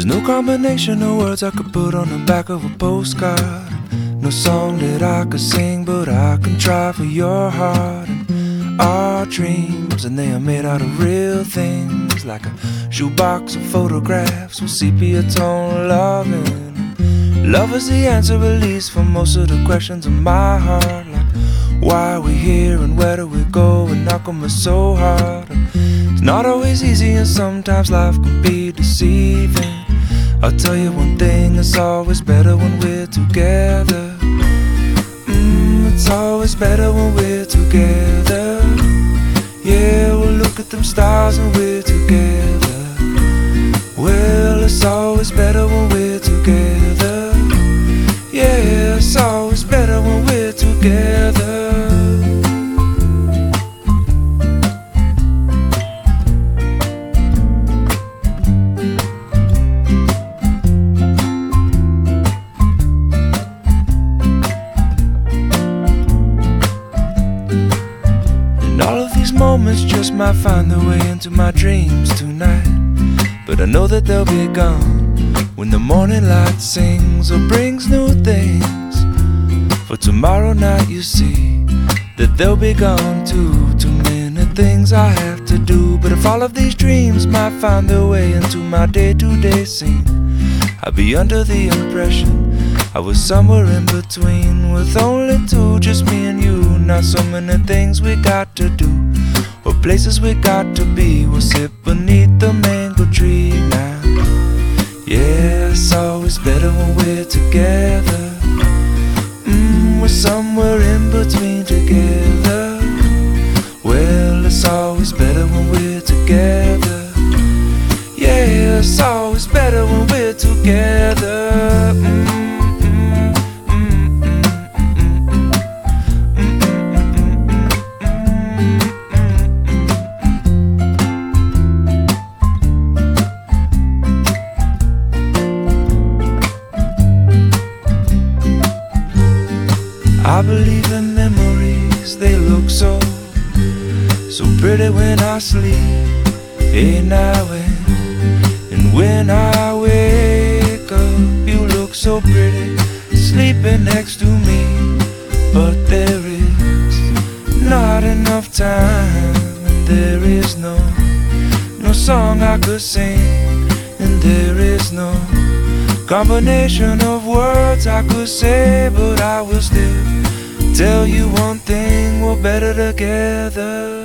There's no combination of words I could put on the back of a postcard. No song that I could sing, but I can try for your heart. And our dreams, and they are made out of real things, like a shoebox of photographs with sepia tone loving. Love is the answer, at least, for most of the questions in my heart, like why are we here and where do we go, and how come it's so hard. And it's not always easy, and sometimes life can be deceiving. I'll tell you one thing, it's always better when we're together. It's always better when we're together. Yeah, we'll look at them stars and we're together. Well, it's always better when we're together. Yeah, it's always better when we're together. All of these moments just might find their way into my dreams tonight, but I know that they'll be gone when the morning light sings or brings new things. For tomorrow night you see that they'll be gone too. Too many things I have to do, but if all of these dreams might find their way into my day-to-day scene, I'd be under the impression I was somewhere in between, with only two, just me and you. Not so many things we got to do, or places we got to be. We'll sit beneath the mango tree now. Yeah, it's always better when we're together. We're somewhere in between together. Well, it's always better when we're together. Yeah, it's always better when we're together. I believe in memories, they look so pretty when I sleep. Hey now and when I wake up, you look so pretty sleeping next to me. But there is not enough time, and there is no song I could sing, and there is no combination of words I could say, but I will still tell you one thing, we're better together.